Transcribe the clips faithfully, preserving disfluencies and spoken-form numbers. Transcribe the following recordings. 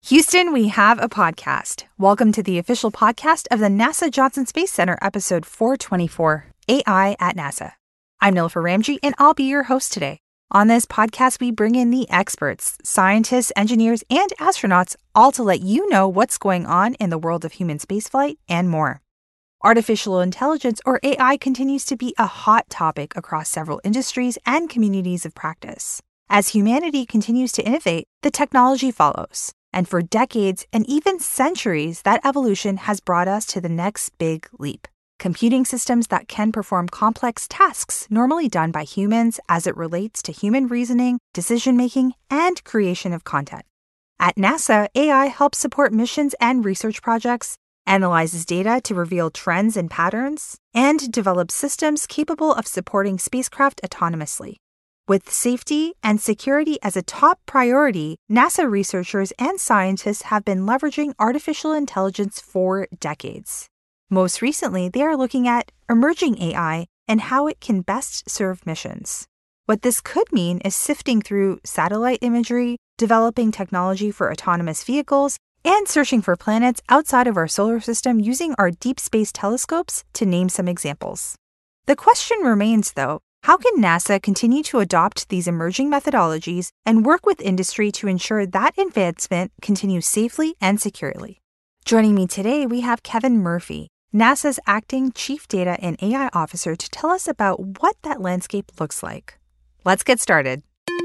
Houston, we have a podcast. Welcome to the official podcast of the NASA Johnson Space Center, episode four twenty-four, A I at NASA. I'm Nilüfer Ramji, and I'll be your host today. On this podcast, we bring in the experts, scientists, engineers, and astronauts, all to let you know what's going on in the world of human spaceflight and more. Artificial intelligence, or A I, continues to be a hot topic across several industries and communities of practice. As humanity continues to innovate, the technology follows. And for decades and even centuries, that evolution has brought us to the next big leap. Computing systems that can perform complex tasks normally done by humans as it relates to human reasoning, decision-making, and creation of content. At NASA, A I helps support missions and research projects, analyzes data to reveal trends and patterns, and develops systems capable of supporting spacecraft autonomously. With safety and security as a top priority, NASA researchers and scientists have been leveraging artificial intelligence for decades. Most recently, they are looking at emerging A I and how it can best serve missions. What this could mean is sifting through satellite imagery, developing technology for autonomous vehicles, and searching for planets outside of our solar system using our deep space telescopes, to name some examples. The question remains, though, how can NASA continue to adopt these emerging methodologies and work with industry to ensure that advancement continues safely and securely? Joining me today, we have Kevin Murphy, NASA's acting Chief Data and A I Officer, to tell us about what that landscape looks like. Let's get started.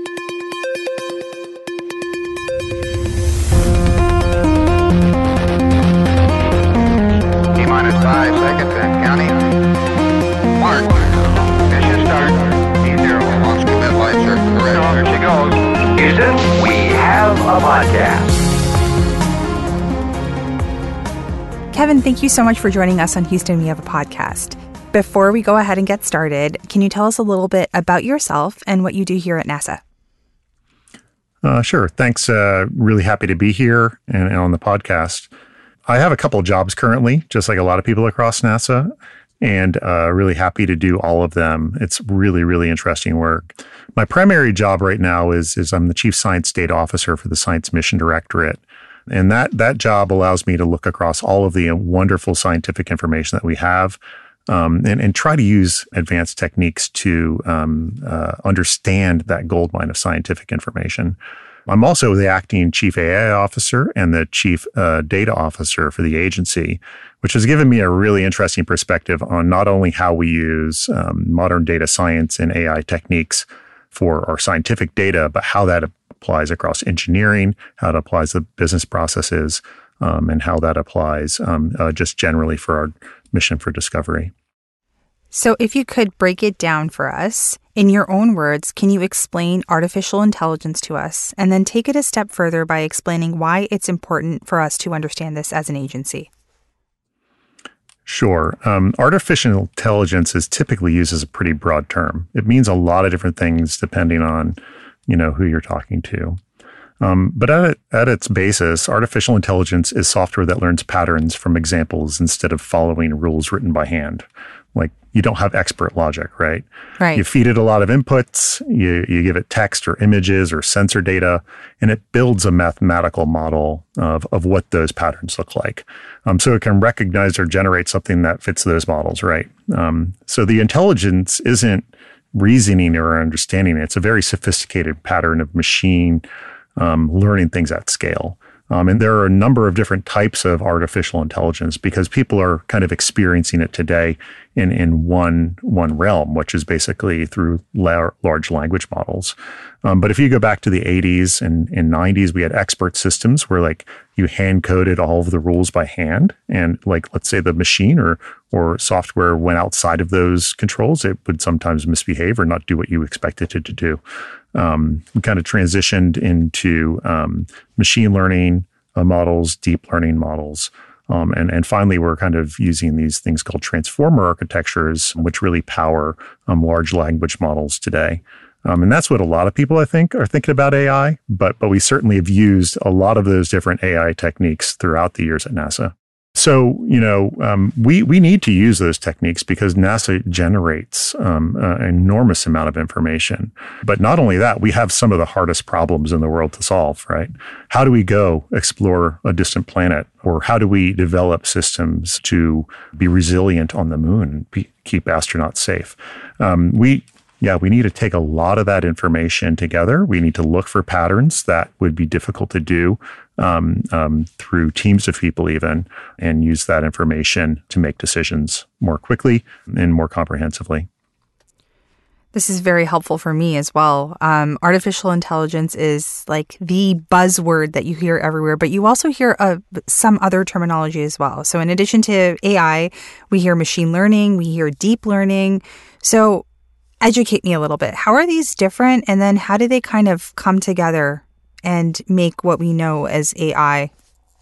T-minus five seconds and counting. Mark. There she goes. Houston, we have a podcast. Kevin, thank you so much for joining us on Houston, we have a podcast. Before we go ahead and get started, can you tell us a little bit about yourself and what you do here at NASA? Uh, sure. Thanks. Uh, really happy to be here and, and on the podcast. I have a couple of jobs currently, just like a lot of people across NASA. And uh, really happy to do all of them. It's really, really interesting work. My primary job right now is is I'm the Chief Science Data Officer for the Science Mission Directorate. And that that job allows me to look across all of the wonderful scientific information that we have um, and, and try to use advanced techniques to um, uh, understand that goldmine of scientific information. I'm also the acting Chief A I Officer and the Chief uh, Data Officer for the agency, which has given me a really interesting perspective on not only how we use um, modern data science and A I techniques for our scientific data, but how that applies across engineering, how it applies to business processes, um, and how that applies um, uh, just generally for our mission for discovery. So if you could break it down for us, in your own words, can you explain artificial intelligence to us and then take it a step further by explaining why it's important for us to understand this as an agency? Sure. Um, artificial intelligence is typically used as a pretty broad term. It means a lot of different things depending on, you know, who you're talking to. Um, but at, at its basis, artificial intelligence is software that learns patterns from examples instead of following rules written by hand. Like, you don't have expert logic, right? Right. You feed it a lot of inputs, you, you give it text or images or sensor data, and it builds a mathematical model of, of what those patterns look like. Um, so it can recognize or generate something that fits those models, right? Um, so the intelligence isn't reasoning or understanding. It's a very sophisticated pattern of machine um, learning things at scale. Um, and there are a number of different types of artificial intelligence because people are kind of experiencing it today in, in one one realm, which is basically through la- large language models. Um, but if you go back to the eighties and, and nineties, we had expert systems where like you hand coded all of the rules by hand. And like, let's say the machine or or software went outside of those controls, it would sometimes misbehave or not do what you expected it to do. Um, we kind of transitioned into um, machine learning uh, models, deep learning models. Um, and, and finally, we're kind of using these things called transformer architectures, which really power um, large language models today. Um, and that's what a lot of people, I think, are thinking about A I. But, but we certainly have used a lot of those different A I techniques throughout the years at NASA. So, you know, um, we, we need to use those techniques because NASA generates um, an enormous amount of information. But not only that, we have some of the hardest problems in the world to solve, right? How do we go explore a distant planet? Or how do we develop systems to be resilient on the moon and be, keep astronauts safe? Um, we Yeah, we need to take a lot of that information together. We need to look for patterns that would be difficult to do um, um, through teams of people even, and use that information to make decisions more quickly and more comprehensively. This is very helpful for me as well. Um, artificial intelligence is like the buzzword that you hear everywhere, but you also hear uh, some other terminology as well. So in addition to A I, we hear machine learning, we hear deep learning. So educate me a little bit. How are these different? And then how do they kind of come together and make what we know as A I?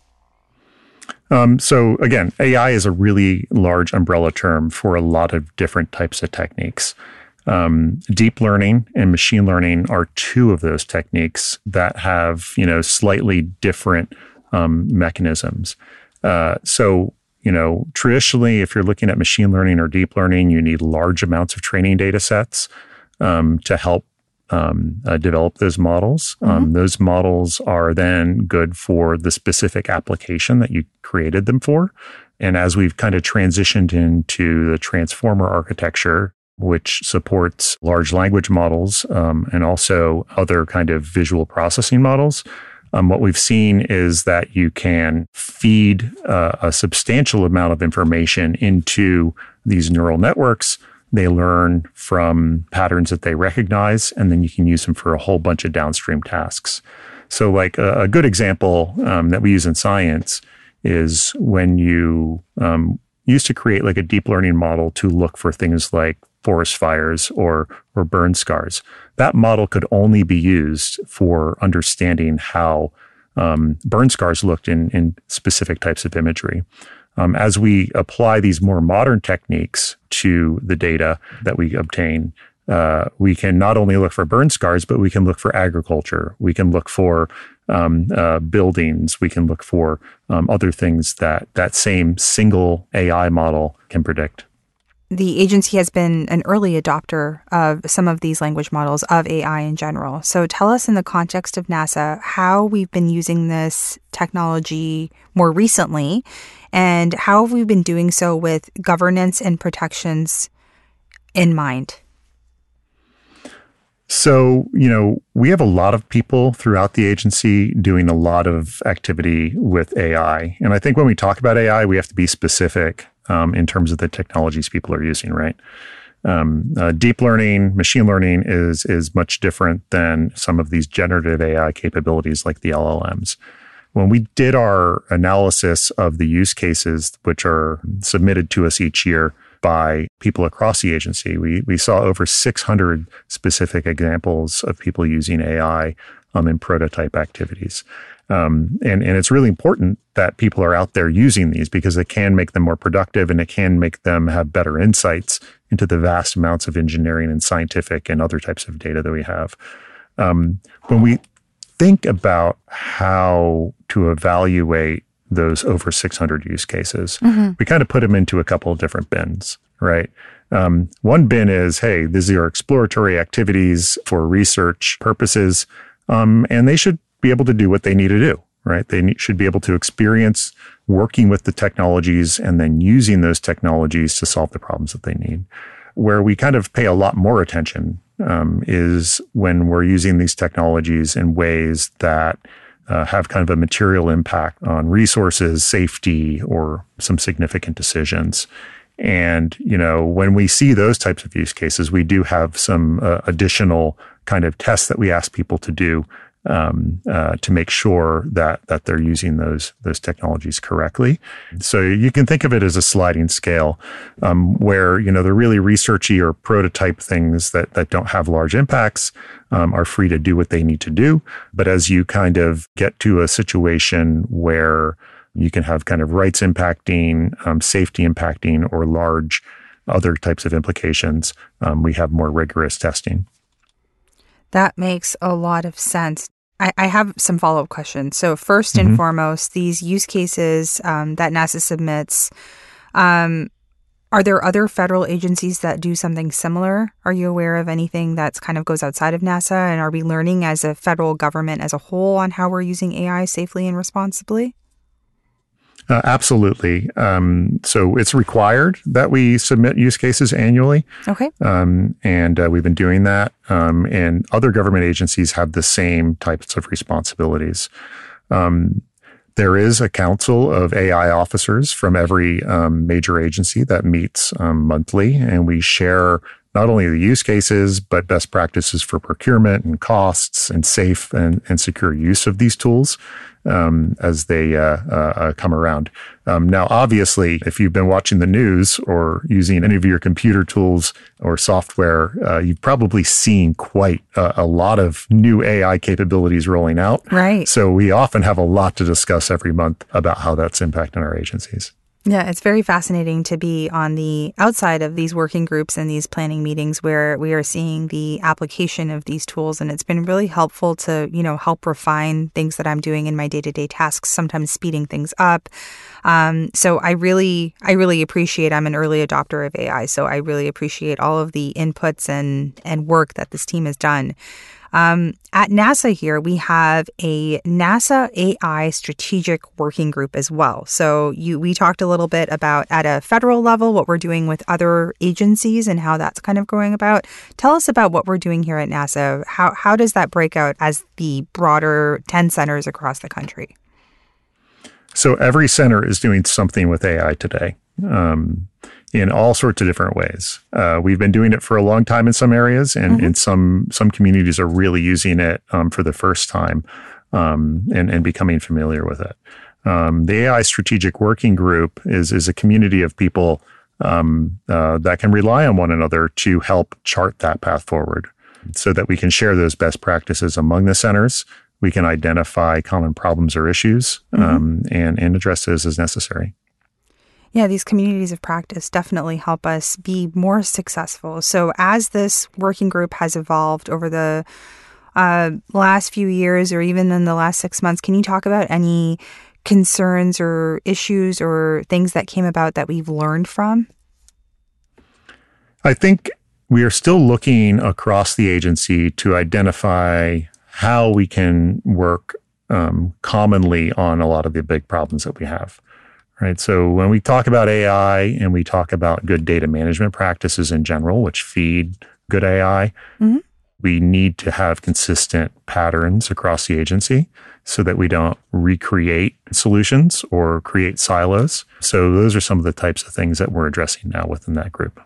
Um, so again, A I is a really large umbrella term for a lot of different types of techniques. Um, deep learning and machine learning are two of those techniques that have, you know, slightly different um, mechanisms. Uh, so You know, traditionally, if you're looking at machine learning or deep learning, you need large amounts of training data sets um, to help um, uh, develop those models. Mm-hmm. Um, those models are then good for the specific application that you created them for. And as we've kind of transitioned into the transformer architecture, which supports large language models um, and also other kind of visual processing models, Um, what we've seen is that you can feed uh, a substantial amount of information into these neural networks. They learn from patterns that they recognize, and then you can use them for a whole bunch of downstream tasks. So like a, a good example um, that we use in science is when you um, used to create like a deep learning model to look for things like forest fires or or burn scars. That model could only be used for understanding how um, burn scars looked in, in specific types of imagery. Um, as we apply these more modern techniques to the data that we obtain, uh, we can not only look for burn scars, but we can look for agriculture. We can look for um, uh, buildings. We can look for um, other things that that same single A I model can predict. The agency has been an early adopter of some of these language models of A I in general. So tell us in the context of NASA how we've been using this technology more recently and how have we been doing so with governance and protections in mind? So, you know, we have a lot of people throughout the agency doing a lot of activity with A I. And I think when we talk about A I, we have to be specific um, in terms of the technologies people are using, right? Um, uh, deep learning, machine learning is is much different than some of these generative A I capabilities like the L L Ms. When we did our analysis of the use cases, which are submitted to us each year by people across the agency, we we saw over six hundred specific examples of people using A I um, in prototype activities. Um, and, and it's really important that people are out there using these because it can make them more productive and it can make them have better insights into the vast amounts of engineering and scientific and other types of data that we have. Um, when we think about how to evaluate those over six hundred use cases, mm-hmm. we kind of put them into a couple of different bins, right? Um, one bin is, hey, these are exploratory activities for research purposes, um, and they should be able to do what they need to do, right? They need, should be able to experience working with the technologies and then using those technologies to solve the problems that they need. Where we kind of pay a lot more attention um, is when we're using these technologies in ways that uh, have kind of a material impact on resources, safety, or some significant decisions. And, you know, when we see those types of use cases, we do have some uh, additional kind of tests that we ask people to do Um, uh, to make sure that that they're using those those technologies correctly. So you can think of it as a sliding scale, um, where you know the really researchy or prototype things that that don't have large impacts um, are free to do what they need to do. But as you kind of get to a situation where you can have kind of rights impacting, um, safety impacting, or large other types of implications, um, we have more rigorous testing. That makes a lot of sense. I, I have some follow-up questions. So first and mm-hmm. foremost, these use cases um, that NASA submits, um, are there other federal agencies that do something similar? Are you aware of anything that's kind of goes outside of NASA? And are we learning as a federal government as a whole on how we're using A I safely and responsibly? Uh, absolutely. Um, so it's required that we submit use cases annually. Okay. Um, and uh, we've been doing that. Um, and other government agencies have the same types of responsibilities. Um, there is a council of A I officers from every um, major agency that meets um, monthly, and we share not only the use cases, but best practices for procurement and costs and safe and, and secure use of these tools um, as they uh, uh, come around. Um, now, obviously, if you've been watching the news or using any of your computer tools or software, uh, you've probably seen quite a, a lot of new A I capabilities rolling out. Right. So we often have a lot to discuss every month about how that's impacting our agencies. Yeah, it's very fascinating to be on the outside of these working groups and these planning meetings where we are seeing the application of these tools. And it's been really helpful to, you know, help refine things that I'm doing in my day-to-day tasks, sometimes speeding things up. Um, so I really, I really appreciate, I'm an early adopter of A I. So I really appreciate all of the inputs and, and work that this team has done. Um, at NASA here, we have a NASA A I strategic working group as well. So you, we talked a little bit about at a federal level, what we're doing with other agencies and how that's kind of going about. Tell us about what we're doing here at NASA. How, how does that break out as the broader ten centers across the country? So every center is doing something with A I today. Um, in all sorts of different ways. Uh, we've been doing it for a long time in some areas, and, mm-hmm. and some some communities are really using it um, for the first time um, and, and becoming familiar with it. Um, the A I Strategic Working Group is, is a community of people um, uh, that can rely on one another to help chart that path forward so that we can share those best practices among the centers. We can identify common problems or issues mm-hmm. um, and, and address those as necessary. Yeah, these communities of practice definitely help us be more successful. So as this working group has evolved over the uh, last few years or even in the last six months, can you talk about any concerns or issues or things that came about that we've learned from? I think we are still looking across the agency to identify how we can work um, commonly on a lot of the big problems that we have. Right. So when we talk about A I and we talk about good data management practices in general, which feed good A I, mm-hmm. we need to have consistent patterns across the agency so that we don't recreate solutions or create silos. So those are some of the types of things that we're addressing now within that group.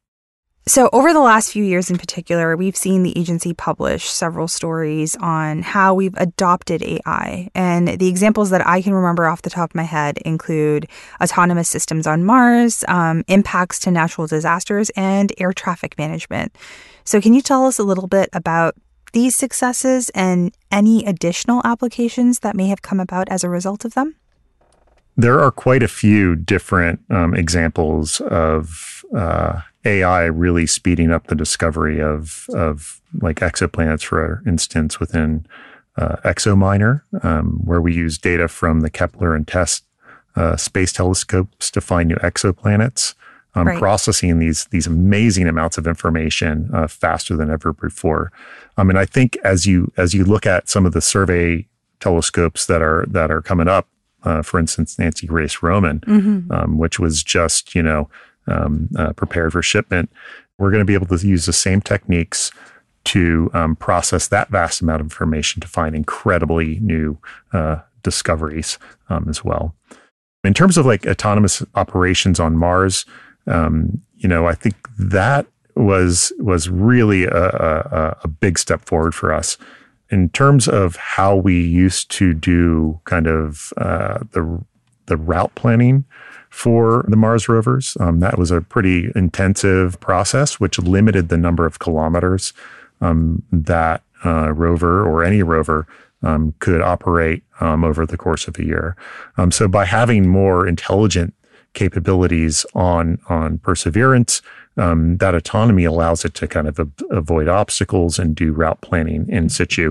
So over the last few years in particular, we've seen the agency publish several stories on how we've adopted A I. And the examples that I can remember off the top of my head include autonomous systems on Mars, um, impacts to natural disasters, and air traffic management. So can you tell us a little bit about these successes and any additional applications that may have come about as a result of them? There are quite a few different um, examples of uh, A I really speeding up the discovery of, of like exoplanets, for instance, within uh, ExoMiner, um, where we use data from the Kepler and TESS uh, space telescopes to find new exoplanets, um, right. processing these these amazing amounts of information uh, faster than ever before. I mean, I think as you as you look at some of the survey telescopes that are that are coming up, uh, for instance, Nancy Grace Roman, mm-hmm. um, which was just you know. Um, uh, prepared for shipment, we're going to be able to use the same techniques to um, process that vast amount of information to find incredibly new uh, discoveries um, as well. In terms of like autonomous operations on Mars, um, you know, I think that was was really a, a, a big step forward for us. In terms of how we used to do kind of uh, the the route planning for the Mars rovers. Um, that was a pretty intensive process, which limited the number of kilometers um, that uh, rover or any rover um, could operate um, over the course of a year. Um, so by having more intelligent capabilities on on Perseverance, um, that autonomy allows it to kind of ab- avoid obstacles and do route planning in situ.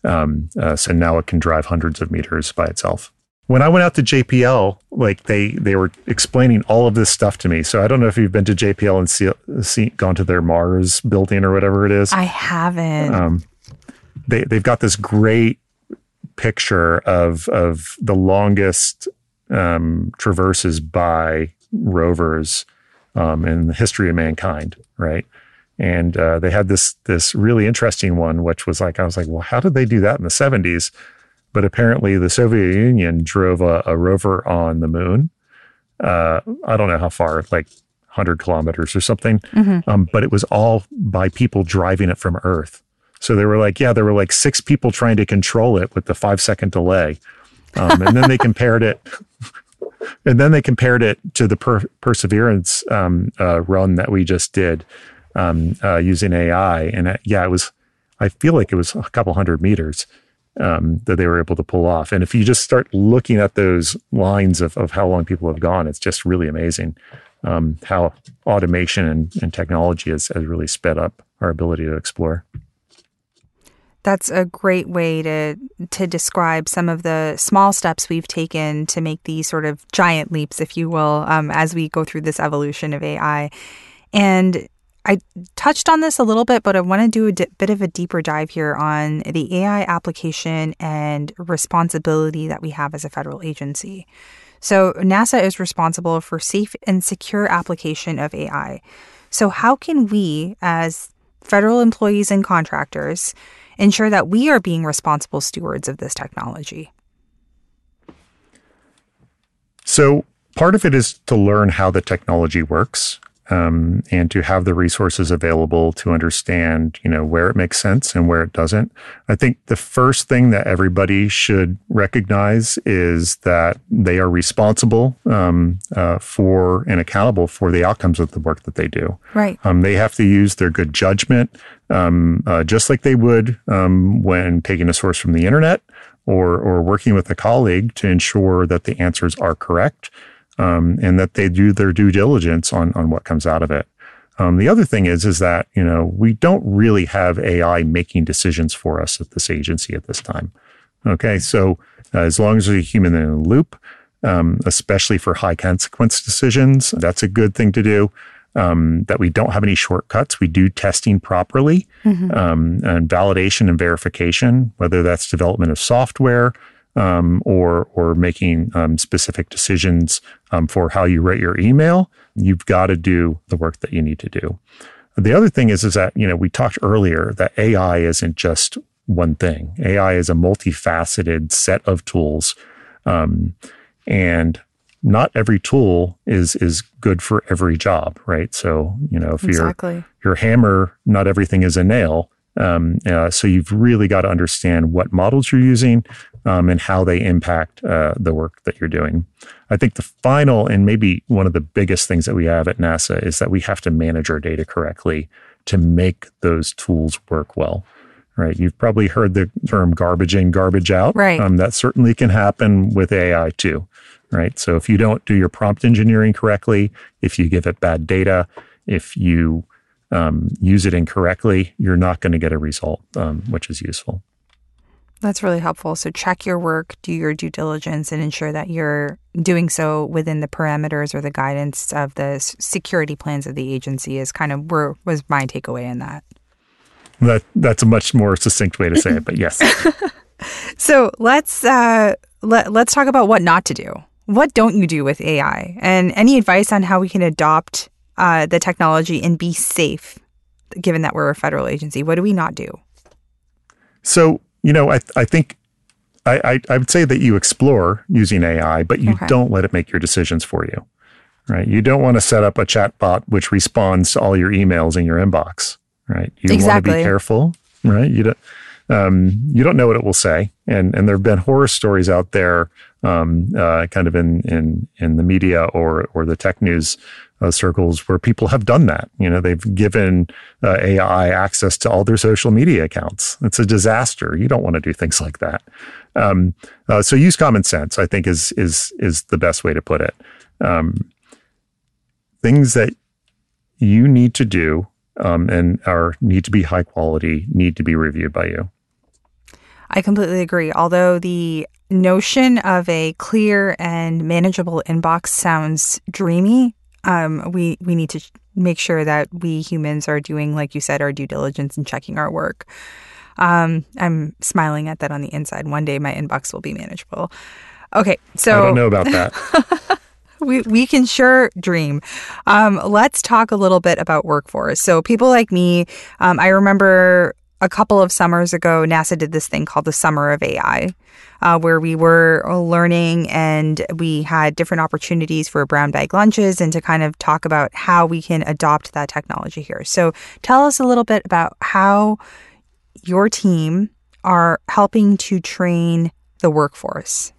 Um, uh, so now it can drive hundreds of meters by itself. When I went out to J P L, like they they were explaining all of this stuff to me. So I don't know if you've been to J P L and see, see gone to their Mars building or whatever it is. I haven't. Um, they they've got this great picture of of the longest um, traverses by rovers um, in the history of mankind, right? And uh, they had this this really interesting one, which was like, I was like, well, how did they do that in the seventies? But apparently the Soviet Union drove a, a rover on the moon. Uh, I don't know how far, like one hundred kilometers or something. Mm-hmm. Um, but it was all by people driving it from Earth. So they were like, yeah, there were like six people trying to control it with the five second delay. Um, and then they compared it. And then they compared it to the per- Perseverance um, uh, run that we just did um, uh, using A I. And uh, yeah, it was, I feel like it was a couple hundred meters. Um, that they were able to pull off. And if you just start looking at those lines of, of how long people have gone, it's just really amazing um, how automation and, and technology has, has really sped up our ability to explore. That's a great way to to describe some of the small steps we've taken to make these sort of giant leaps, if you will, um, as we go through this evolution of A I. And I touched on this a little bit, but I want to do a di- bit of a deeper dive here on the A I application and responsibility that we have as a federal agency. So NASA is responsible for safe and secure application of A I. So how can we, as federal employees and contractors, ensure that we are being responsible stewards of this technology? So part of it is to learn how the technology works. Um, and to have the resources available to understand, you know, where it makes sense and where it doesn't. I think the first thing that everybody should recognize is that they are responsible um, uh, for and accountable for the outcomes of the work that they do. Right. Um, they have to use their good judgment, um, uh, just like they would um, when taking a source from the internet or or working with a colleague to ensure that the answers are correct. Um, and that they do their due diligence on, on what comes out of it. Um, the other thing is, is that, you know, we don't really have A I making decisions for us at this agency at this time. Okay. So uh, as long as there's a human in the loop, um, especially for high consequence decisions, that's a good thing to do. Um, that we don't have any shortcuts. We do testing properly, mm-hmm. um, and validation and verification, whether that's development of software, Um, or or making um, specific decisions um, for how you write your email, you've got to do the work that you need to do. The other thing is, is that, you know, we talked earlier that A I isn't just one thing. A I is a multifaceted set of tools, um, and not every tool is is good for every job, right? So, you know, if exactly. you're your hammer, not everything is a nail. Um, uh, so you've really got to understand what models you're using um, and how they impact uh, the work that you're doing. I think the final and maybe one of the biggest things that we have at NASA is that we have to manage our data correctly to make those tools work well, right? You've probably heard the term garbage in, garbage out. Right. Um, that certainly can happen with A I too, right? So if you don't do your prompt engineering correctly, if you give it bad data, if you Um, use it incorrectly, you're not going to get a result, um, which is useful. That's really helpful. So check your work, do your due diligence, and ensure that you're doing so within the parameters or the guidance of the security plans of the agency is kind of where was my takeaway in that. That that's a much more succinct way to say it, but yes. So let's uh, let, let's talk about what not to do. What don't you do with A I? And any advice on how we can adopt Uh, the technology and be safe, given that we're a federal agency? What do we not do? So, you know, I I think I, I, I would say that you explore using A I, but you okay. don't let it make your decisions for you, right? You don't want to set up a chat bot which responds to all your emails in your inbox, right? You exactly. want to be careful, right? You don't, um, you don't know what it will say. And, and there have been horror stories out there um, uh, kind of in, in, in the media or, or the tech news uh, circles where people have done that. You know, they've given uh, A I access to all their social media accounts. It's a disaster. You don't want to do things like that. Um, uh, so use common sense, I think, is is is the best way to put it. Um, things that you need to do um, and are need to be high quality need to be reviewed by you. I completely agree. Although the notion of a clear and manageable inbox sounds dreamy, um, we, we need to make sure that we humans are doing, like you said, our due diligence and checking our work. Um, I'm smiling at that on the inside. One day my inbox will be manageable. Okay, so I don't know about that. we we can sure dream. Um, let's talk a little bit about workforce. So people like me, um, I remember a couple of summers ago, NASA did this thing called the Summer of A I, uh, where we were learning and we had different opportunities for brown bag lunches and to kind of talk about how we can adopt that technology here. So tell us a little bit about how your team are helping to train the workforce.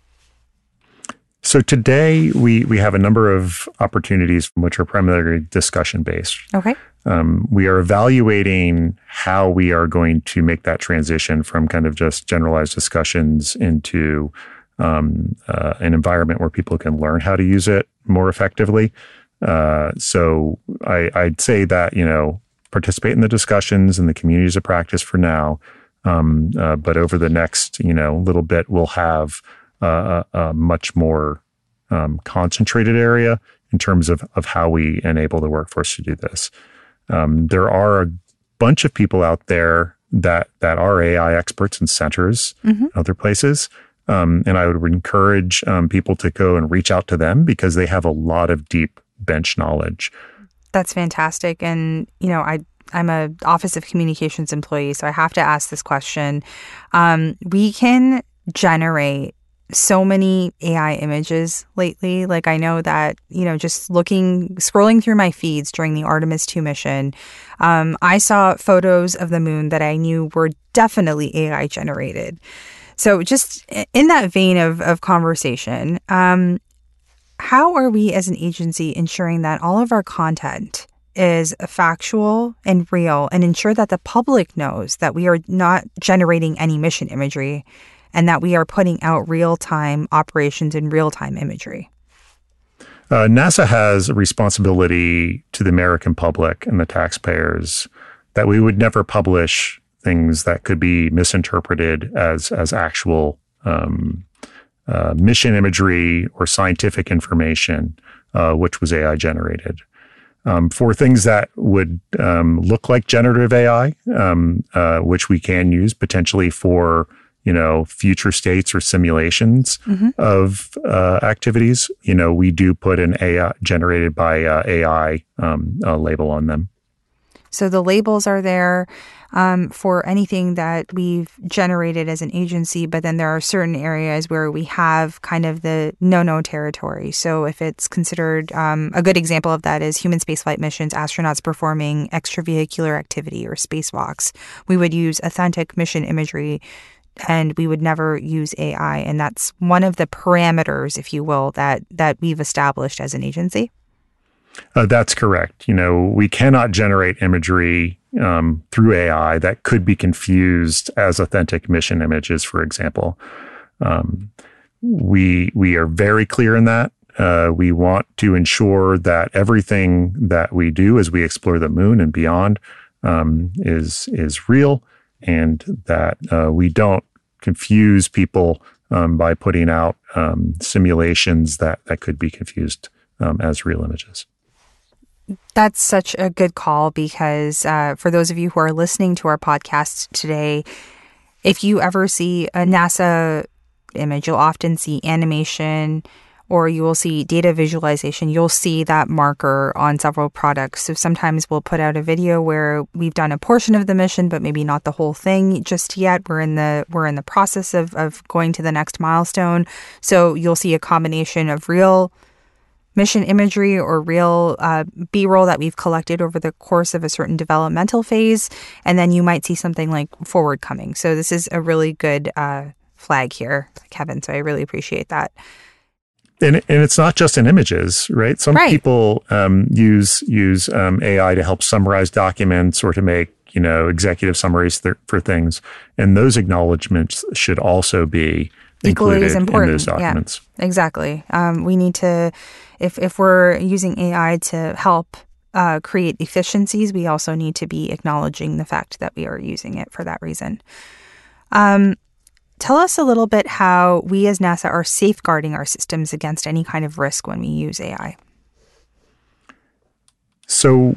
So today we we have a number of opportunities which are primarily discussion based. Okay. Um, we are evaluating how we are going to make that transition from kind of just generalized discussions into um, uh, an environment where people can learn how to use it more effectively. Uh, so I, I'd say that, you know, participate in the discussions and the communities of practice for now. Um, uh, but over the next, you know, little bit, we'll have uh, a, a much more um, concentrated area in terms of, of how we enable the workforce to do this. Um, there are a bunch of people out there that that are A I experts in centers, mm-hmm. other places. Um, and I would encourage um, people to go and reach out to them because they have a lot of deep bench knowledge. That's fantastic. And, you know, I, I'm a Office of Communications employee, so I have to ask this question. Um, we can generate so many A I images lately. Like I know that, you know, just looking, scrolling through my feeds during the Artemis two mission, um, I saw photos of the moon that I knew were definitely A I generated. So just in that vein of, of conversation, um, how are we as an agency ensuring that all of our content is factual and real and ensure that the public knows that we are not generating any mission imagery and that we are putting out real-time operations and real-time imagery? Uh, NASA has a responsibility to the American public and the taxpayers that we would never publish things that could be misinterpreted as as actual um, uh, mission imagery or scientific information, uh, which was A I generated. Um, for things that would um, look like generative A I, um, uh, which we can use potentially for, you know, future states or simulations mm-hmm. of uh, activities, you know, we do put an A I generated by uh, A I um, uh, label on them. So the labels are there um, for anything that we've generated as an agency, but then there are certain areas where we have kind of the no-no territory. So if it's considered, um, a good example of that is human spaceflight missions, astronauts performing extravehicular activity or spacewalks, we would use authentic mission imagery and we would never use A I. And that's one of the parameters, if you will, that that we've established as an agency. Uh, that's correct. You know, we cannot generate imagery um, through A I that could be confused as authentic mission images, for example. Um, we we are very clear in that. Uh, we want to ensure that everything that we do as we explore the moon and beyond um, is is real, and that uh, we don't confuse people um, by putting out um, simulations that, that could be confused um, as real images. That's such a good call because uh, for those of you who are listening to our podcast today, if you ever see a NASA image, you'll often see animation or you will see data visualization. You'll see that marker on several products. So sometimes we'll put out a video where we've done a portion of the mission, but maybe not the whole thing just yet. We're in the we're in the process of of going to the next milestone. So you'll see a combination of real mission imagery or real uh, B-roll that we've collected over the course of a certain developmental phase. And then you might see something like forward coming. So this is a really good uh, flag here, Kevin. So I really appreciate that. And, and it's not just in images, right? Some right. people um, use use um, A I to help summarize documents or to make, you know, executive summaries th- for things. And those acknowledgments should also be equally included as important. in those documents. Yeah, exactly. Um, we need to, if if we're using A I to help uh, create efficiencies, we also need to be acknowledging the fact that we are using it for that reason. Um, tell us a little bit how we as NASA are safeguarding our systems against any kind of risk when we use A I. So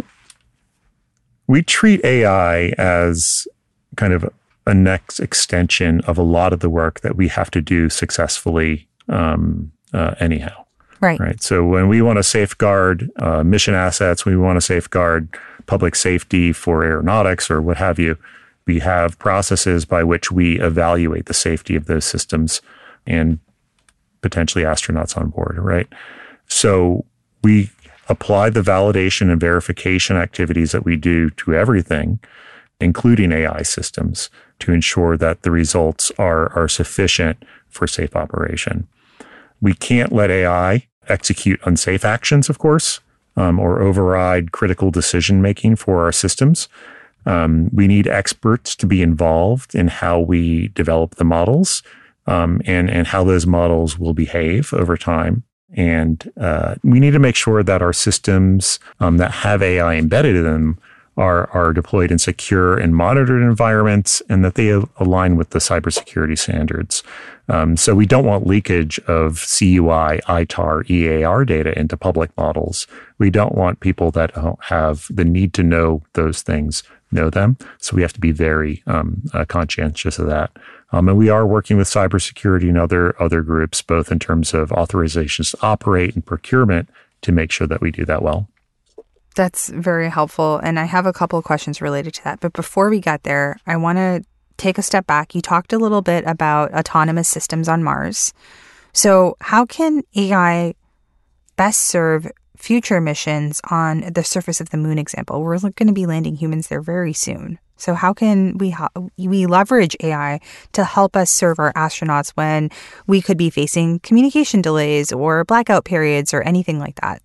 we treat A I as kind of a next extension of a lot of the work that we have to do successfully um, uh, anyhow. Right. Right. So when we want to safeguard uh, mission assets, we want to safeguard public safety for aeronautics or what have you, we have processes by which we evaluate the safety of those systems and potentially astronauts on board. Right. So we apply the validation and verification activities that we do to everything, including A I systems, to ensure that the results are, are sufficient for safe operation. We can't let A I execute unsafe actions, of course, um, or override critical decision-making for our systems. Um, we need experts to be involved in how we develop the models um, and, and how those models will behave over time. And uh, we need to make sure that our systems um, that have A I embedded in them are are deployed in secure and monitored environments, and that they align with the cybersecurity standards. Um, so we don't want leakage of C U I, I T A R, E A R data into public models. We don't want people that have the need to know those things know them. So we have to be very um, uh, conscientious of that. Um, and we are working with cybersecurity and other other groups, both in terms of authorizations to operate and procurement, to make sure that we do that well. That's very helpful. And I have a couple of questions related to that. But before we get there, I want to take a step back. You talked a little bit about autonomous systems on Mars. So how can A I best serve future missions on the surface of the moon example? We're going to be landing humans there very soon. So how can we we leverage A I to help us serve our astronauts when we could be facing communication delays or blackout periods or anything like that?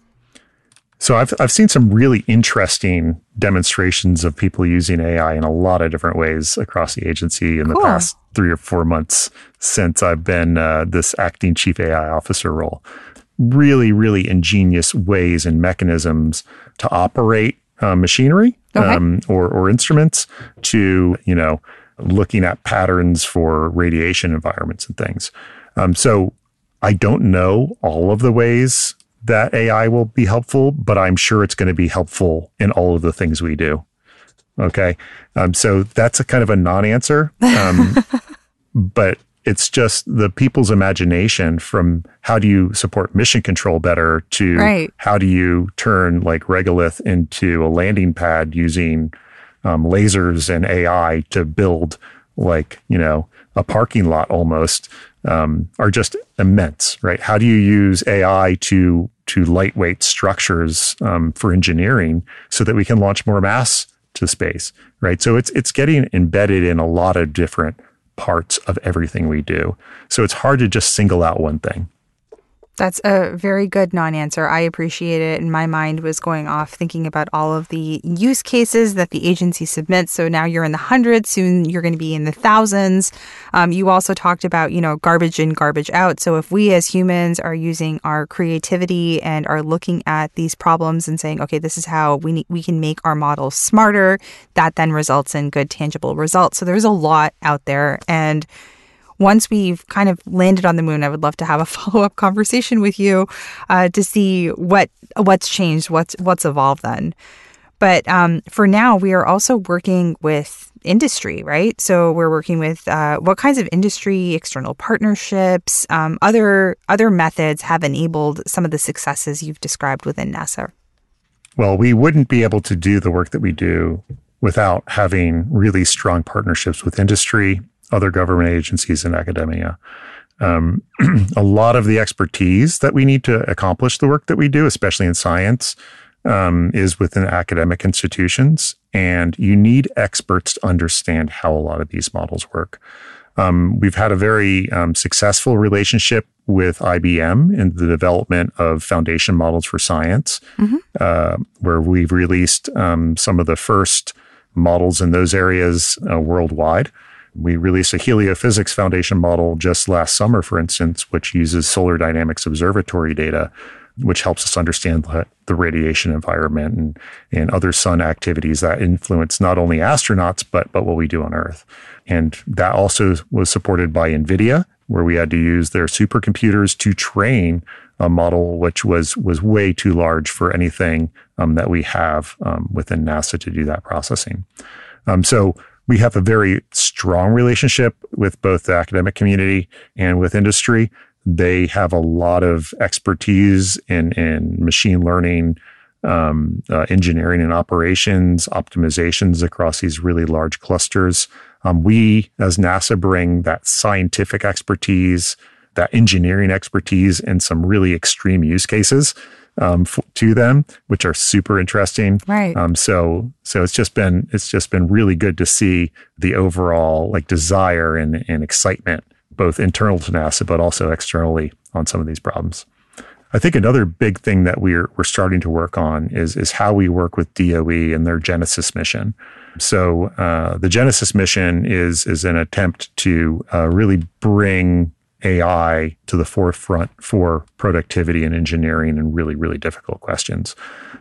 So I've I've seen some really interesting demonstrations of people using A I in a lot of different ways across the agency in Cool. the past three or four months since I've been uh, this acting chief A I officer role. Really, really ingenious ways and mechanisms to operate uh, machinery Okay. um, or or instruments, to, you know, looking at patterns for radiation environments and things. Um, so I don't know all of the ways that A I will be helpful, but I'm sure it's going to be helpful in all of the things we do. Okay. Um, so that's a kind of a non-answer. Um, but it's just the people's imagination, from how do you support mission control better to Right. how do you turn like regolith into a landing pad using um, lasers and A I to build like, you know, a parking lot almost, um, are just immense, right? How do you use A I to to lightweight structures um, for engineering so that we can launch more mass to space, right? So it's it's getting embedded in a lot of different parts of everything we do. So it's hard to just single out one thing. That's a very good non-answer. I appreciate it. And my mind was going off thinking about all of the use cases that the agency submits. So now you're in the hundreds, soon you're going to be in the thousands. Um, you also talked about, you know, garbage in, garbage out. So if we as humans are using our creativity and are looking at these problems and saying, okay, this is how we need, we can make our models smarter, that then results in good, tangible results. So there's a lot out there. And once we've kind of landed on the moon, I would love to have a follow-up conversation with you uh, to see what what's changed, what's what's evolved then. But um, for now, we are also working with industry, right? So we're working with uh, what kinds of industry, external partnerships, um, other other methods have enabled some of the successes you've described within NASA. Well, we wouldn't be able to do the work that we do without having really strong partnerships with industry, other government agencies, and academia. Um, a lot of the expertise that we need to accomplish the work that we do, especially in science, um, is within academic institutions. And you need experts to understand how a lot of these models work. Um, we've had a very um, successful relationship with I B M in the development of foundation models for science, mm-hmm. uh, where we've released um, some of the first models in those areas uh, worldwide. We released a heliophysics foundation model just last summer, for instance, which uses Solar Dynamics Observatory data which helps us understand the, the radiation environment and, and other sun activities that influence not only astronauts, but, but what we do on Earth. And that also was supported by NVIDIA, where we had to use their supercomputers to train a model which was was way too large for anything um, that we have um, within NASA to do that processing. Um, so we have a very strong relationship with both the academic community and with industry. They have a lot of expertise in, in machine learning, um, uh, engineering and operations, optimizations across these really large clusters. Um, we, as NASA, bring that scientific expertise, that engineering expertise in some really extreme use cases um, f- to them, which are super interesting. Right. Um, so, so it's just been it's just been really good to see the overall like desire and, and excitement, both internal to NASA, but also externally on some of these problems. I think another big thing that we're we're starting to work on is is how we work with D O E and their Genesis mission. So uh, the Genesis mission is is an attempt to uh, really bring A I to the forefront for productivity and engineering and really, really difficult questions.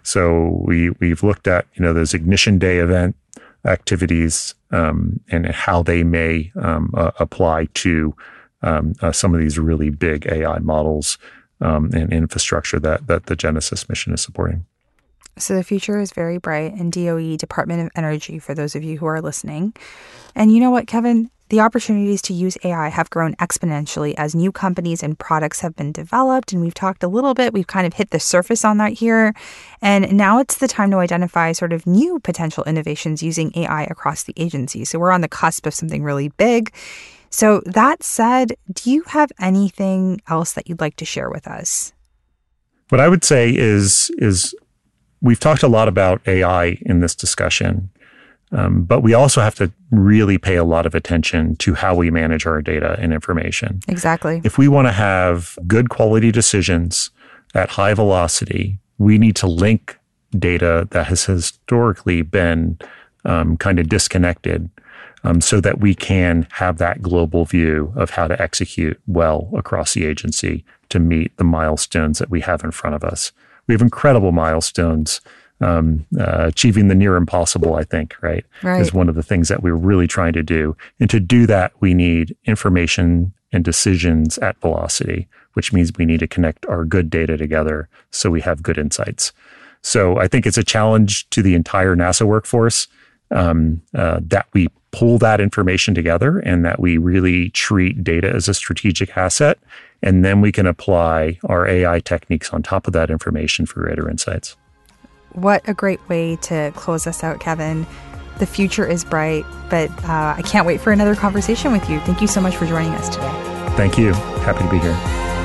So we, we've looked at, you know, those Ignition Day event activities um, and how they may um, uh, apply to um, uh, some of these really big A I models um, and infrastructure that, that the Genesis mission is supporting. So the future is very bright in D O E, Department of Energy, for those of you who are listening. And you know what, Kevin? The opportunities to use A I have grown exponentially as new companies and products have been developed. And we've talked a little bit, we've kind of hit the surface on that here. And now it's the time to identify sort of new potential innovations using A I across the agency. So we're on the cusp of something really big. So that said, do you have anything else that you'd like to share with us? What I would say is, is we've talked a lot about A I in this discussion. Um, but we also have to really pay a lot of attention to how we manage our data and information. Exactly. If we want to have good quality decisions at high velocity, we need to link data that has historically been um, kind of disconnected um, so that we can have that global view of how to execute well across the agency to meet the milestones that we have in front of us. We have incredible milestones. Um, uh, achieving the near impossible, I think, right, right, is one of the things that we're really trying to do. And to do that, we need information and decisions at velocity, which means we need to connect our good data together so we have good insights. So I think it's a challenge to the entire NASA workforce um, uh, that we pull that information together and that we really treat data as a strategic asset. And then we can apply our A I techniques on top of that information for greater insights. What a great way to close us out, Kevin. The future is bright, but uh, I can't wait for another conversation with you. Thank you so much for joining us today. Thank you. Happy to be here.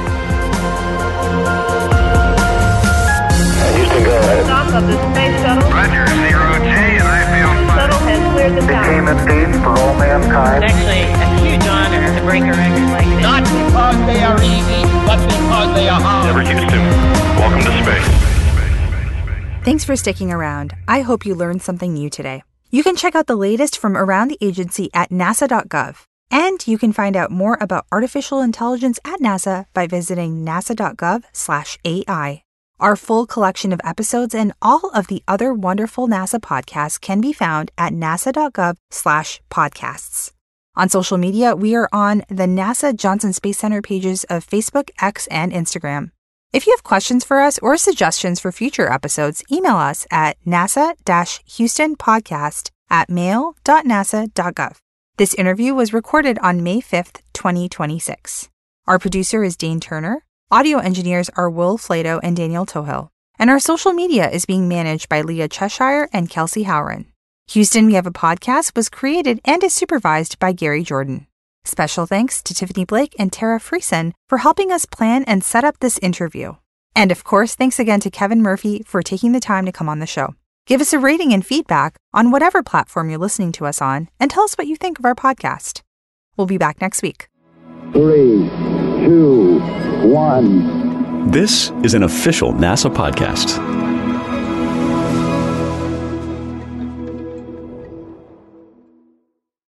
Houston, go ahead. Stop of the space shuttle. Roger, zero J, and I feel fine. Shuttle has cleared the Became tower. a stage for all mankind. It's actually a huge honor to break a record like this. Not because they are easy, but because they are hard. Never Houston. Welcome to space. Thanks for sticking around. I hope you learned something new today. You can check out the latest from around the agency at nasa dot gov. And you can find out more about artificial intelligence at NASA by visiting nasa dot gov slash A I. Our full collection of episodes and all of the other wonderful NASA podcasts can be found at nasa dot gov slash podcasts. On social media, we are on the NASA Johnson Space Center pages of Facebook, X, and Instagram. If you have questions for us or suggestions for future episodes, email us at nasa dash houston podcast at mail dot nasa dot gov. This interview was recorded on May fifth, twenty twenty-six. Our producer is Dane Turner. Audio engineers are Will Flato and Daniel Tohill. And our social media is being managed by Leah Cheshire and Kelsey Howren. Houston, We Have a Podcast was created and is supervised by Gary Jordan. Special thanks to Tiffany Blake and Tara Friesen for helping us plan and set up this interview. And of course, thanks again to Kevin Murphy for taking the time to come on the show. Give us a rating and feedback on whatever platform you're listening to us on, and tell us what you think of our podcast. We'll be back next week. Three, two, one. This is an official NASA podcast.